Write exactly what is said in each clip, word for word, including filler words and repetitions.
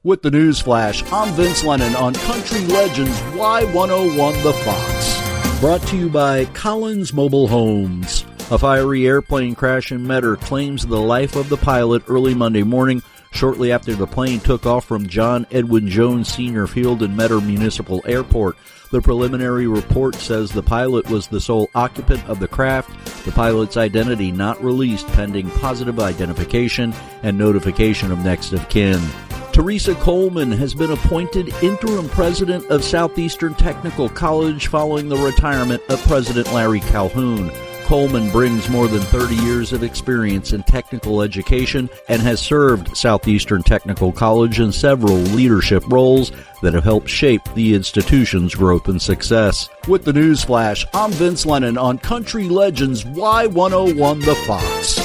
With the news flash, I'm Vince Lennon on Country Legends Y one oh one The Fox. Brought to you by Collins Mobile Homes. A fiery airplane crash in Metter claims the life of the pilot early Monday morning, shortly after the plane took off from John Edwin Jones Senior Field in Metter Municipal Airport. The preliminary report says the pilot was the sole occupant of the craft, the pilot's identity not released pending positive identification and notification of next of kin. Teresa Coleman has been appointed interim president of Southeastern Technical College following the retirement of President Larry Calhoun. Coleman brings more than thirty years of experience in technical education and has served Southeastern Technical College in several leadership roles that have helped shape the institution's growth and success. With the news flash, I'm Vince Lennon on Country Legends Y one oh one The Fox.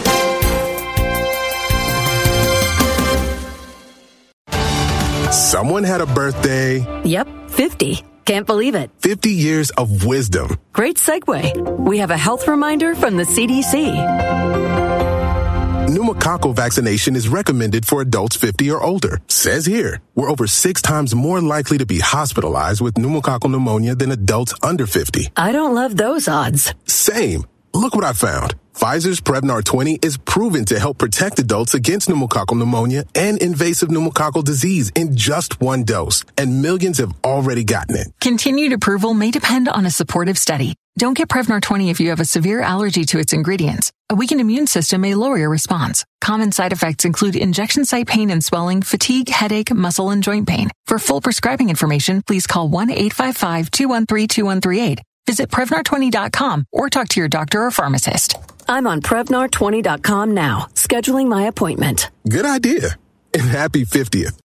Someone had a birthday. Yep, fifty. Can't believe it. fifty years of wisdom. Great segue. We have a health reminder from the C D C. Pneumococcal vaccination is recommended for adults fifty or older. Says here, we're over six times more likely to be hospitalized with pneumococcal pneumonia than adults under fifty. I don't love those odds. Same. Look what I found. Pfizer's Prevnar twenty is proven to help protect adults against pneumococcal pneumonia and invasive pneumococcal disease in just one dose, and millions have already gotten it. Continued approval may depend on a supportive study. Don't get Prevnar twenty if you have a severe allergy to its ingredients. A weakened immune system may lower your response. Common side effects include injection site pain and swelling, fatigue, headache, muscle, and joint pain. For full prescribing information, please call one eight five five, two one three, two one three eight. Visit Prevnar twenty dot com or talk to your doctor or pharmacist. I'm on Prevnar twenty dot com now, scheduling my appointment. Good idea. And happy fiftieth.